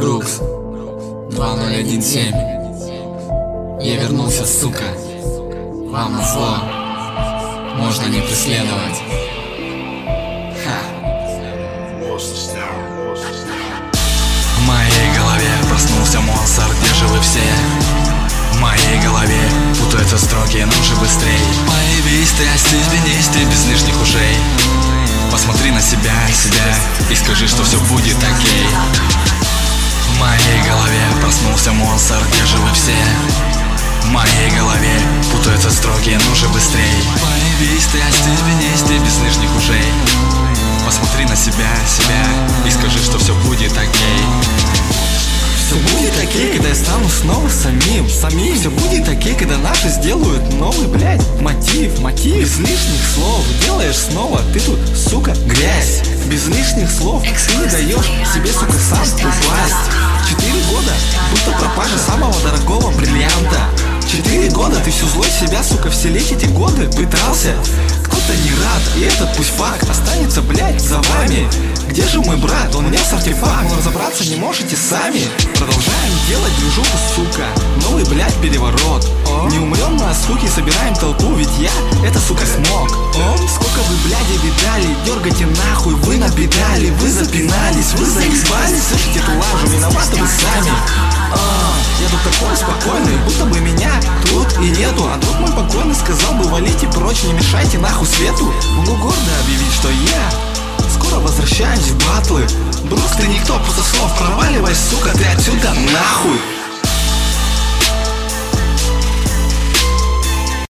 Брукс 2017. Я вернулся, сука. Вам на зло можно не преследовать. В моей голове проснулся монстр, где же вы все? В моей голове путаются строки, ну же быстрей. Появись ты, остепенись ты без лишних ушей. Посмотри на себя и скажи, что все будет окей. В моей голове проснулся монстр, где же вы все? В моей голове путаются строки, ну же быстрей. Появись ты, остепенись ты без лишних ушей. Посмотри на себя и скажи, что все будет окей. Все будет окей, когда я стану снова самим. Все будет окей, когда наши сделают новый, блядь, мотив. Без лишних слов делаешь снова. Ты тут, сука, грязь. Без лишних слов ты не даешь себе, сука, сам упасть. 4 года, будто пропажа самого дорогого бриллианта. 4 года ты всю злость себя, сука, вселить эти годы пытался. Кто-то не рад, и этот пусть факт останется, блядь, за вами. Где же мой брат? Он нес артефакт, но разобраться не можете сами. Продолжаем делать движуху, сука. Новый, блядь, переворот. Не умрем мы от скуки, собираем толпу, ведь я это, сука, смог. Сколько вы, бляди, видали, дергайте нахуй, вы напедали, вы запинались, вы заебались. Слышите эту лажу, виноваты вы сами. Я тут такой спокойный, будто бы меня тут и нету. А друг мой покойный сказал бы: валите прочь, не мешайте нахуй свету. Могу гордо объявить, что я скоро возвращаюсь в батлы. Брукс, ты никто, просто слов, проваливай, сука, ты отсюда нахуй.